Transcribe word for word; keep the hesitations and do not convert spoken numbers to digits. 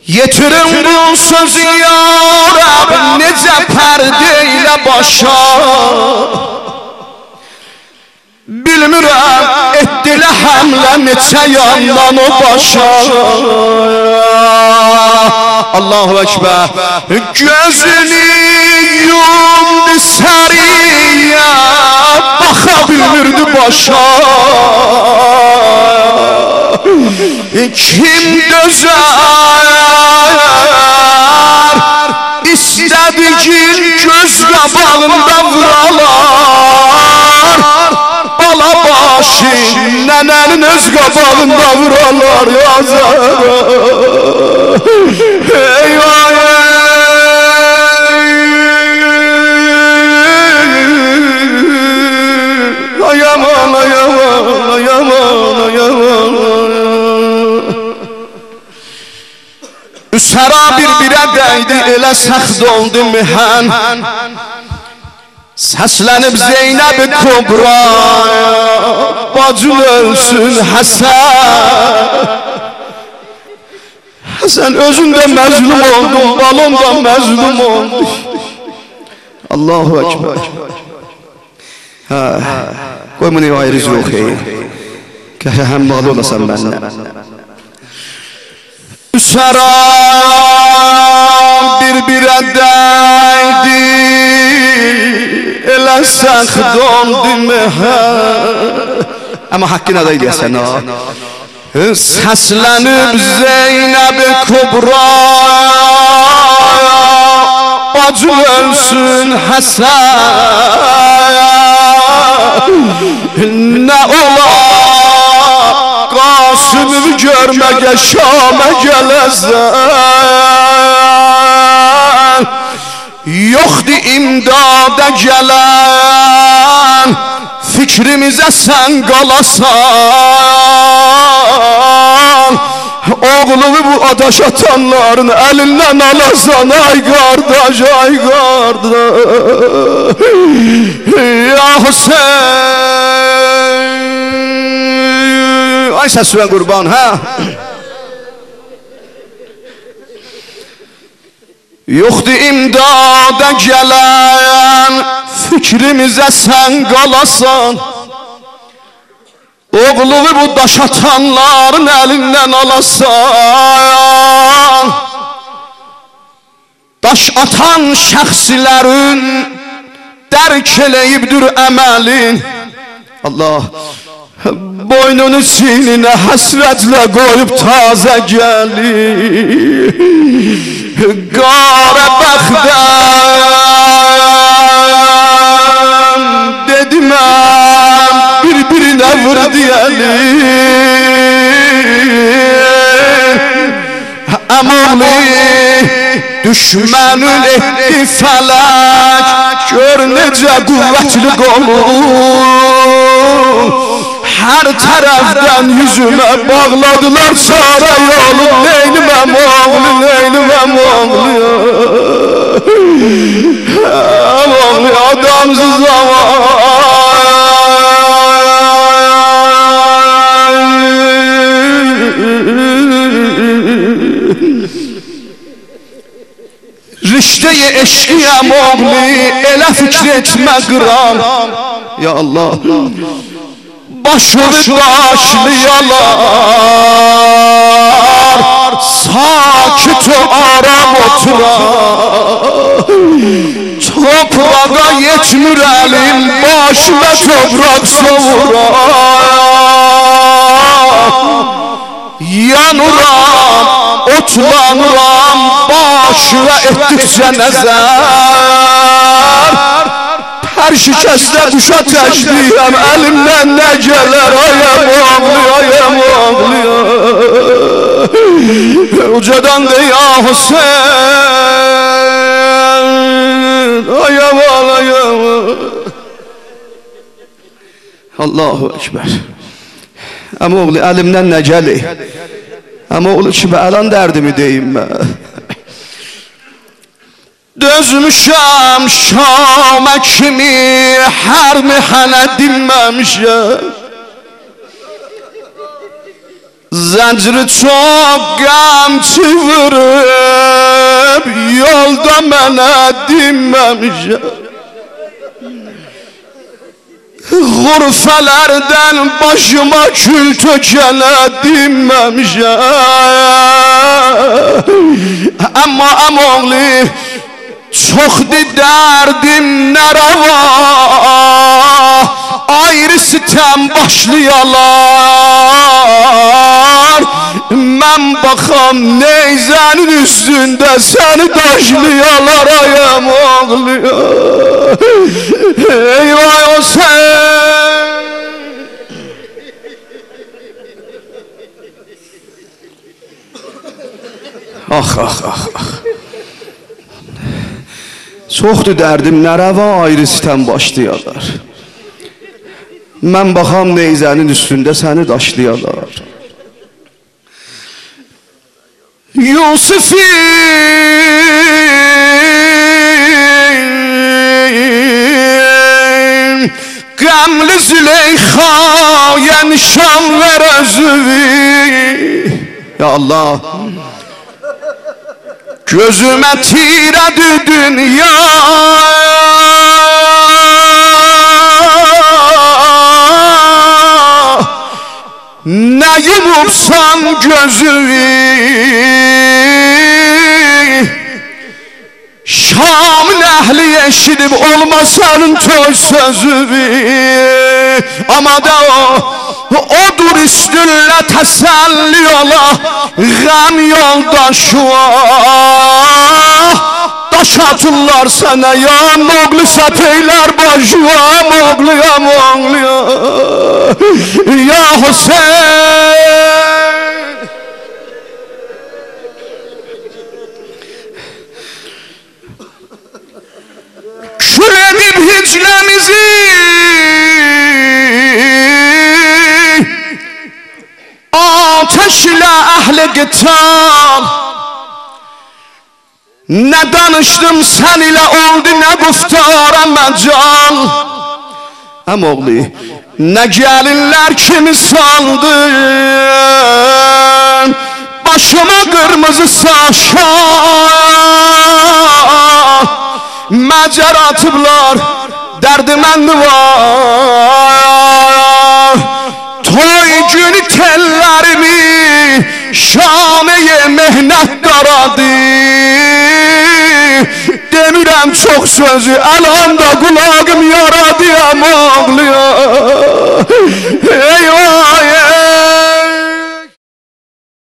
Yetirim bu sözü ya Rab, necə pərdeyle başa. Bilmirəm etdilə həmlə neçə yandan o başa. Allahu Ekber. Gözünü yumdu səriyə, baxa bilmirdi başa. Kim dözər istədi ki göz qabağında vuralar. Bala başı nənənin öz qabağında vuralar yazar. Eyvah ayaman ayaman ayaman ayaman. Üsəra bir-birə dəydi, elə səxt oldu mihan. Səslənib Zeynəb Kubra, bacın ölsün Həsən. Həsən özün də məzlum oldun, balon da məzlum oldu. Allahu Ekber. Qoy bunu ayrı yoxey, kəhə həm bağlı olasan məndən. Üsəra bir-birə dəydi, elə səxt oldu məhəl. Amma haqqına da eləyəsən ha. Səslənib Zeynəb Kubra, bacı ölsün Həsən. Nə olar Qasım'ı görməgə Şamə gələsən. Yoxdur imdada gələn, fikrimizə sən qalasan. Oğlumu bu adaş atanların əlindən alasan. Ay qardaş, ay qardaş. Ya Hüseyin. Ay səsvə qurban, hə? Yoxdur imdada gələn, fikrimizə sən qalasan. Oğlumu bu daş atanların əlindən alasan. Daş atan şəxslərin dərk eləyibdir əməlin. Allah boynunu çininə həsrətlə qoyub tazə gəlir. Qara bəxtəm dedim mən bir-birinə vur deyəlim. Əmali düşmənin etdi fələk, gör necə qüvvətli qolur. Hər tərəfdən yüzümə bağladılar çarə yolu. Neyniməm oğlu, neyniməm oğlu. Oğlu adamsız ama. Riştəyi eşqiyəm oğlu, elə fikr etmə qıram. Ya Allah. Başını daşlayalar, sakit o aram oturar. Toprağa yetmir elim, başına toprak sovurar. Yanıram, otlanıram, başına etdikcə nəzər. Hər şikəstə quşa təşliyəm, əlimdən nə gələr. Ayəm oğlu, ayəm oğlu. Ucadan de ya Hüseyin. Ayəm oğlu, ayəm oğlu. Allahu Ekber. Ama oğlu əlimdən nə gəlir? Ama oğlu kimi əlan dərdimi deyim mən. Dözmüşəm Şamə kimi, hər mihənə dinməmişəm. Zənciri çox qəm çıvırıb yolda mənə dinməmişəm. Xurfələrdən başıma kül tökənə dinməmişəm. Amma əmoğlu çoxdur dərdim nə rava, ayrı sitem başlayalar. Mən baxam neyzənin üstündə səni daşlayalar ay əmoğlu. Eyvay o sen. Ah ah ah ah. Çoxdur dərdim nə rəva, ayrı sitem başlayalar. Mən baxam neyzənin üstündə səni daşlayalar. Yusufi qəmli Züleyxa yenişan ver özüvi. Ya Allah, gözüme tirədi dünya, ne yumubsan gözüvi. Şam'ın əhli eşidib olmasanın toy sözüvi. Ama da o, odur üstünlə təsəlli ola, qəm yoldaşı var. Daş atırlar sənə ya Moğli, sateylər başı var Moğli ya Moğli ya Hüseyin. Kül edip hicremizi ateş ile ehli qital. Ne danıştım sen ile oldu ne guftara mecal. Əmoğlu, ne gelinler kimi saldın, başıma kırmızı saçlar. Məcer atıblar, dərdiməndi var. Toy günü tellərimi şaneye mehnət daradı. Demirəm çox sözü, əlanda qulağım yaradı əmoğlu. Eyvah eyvah.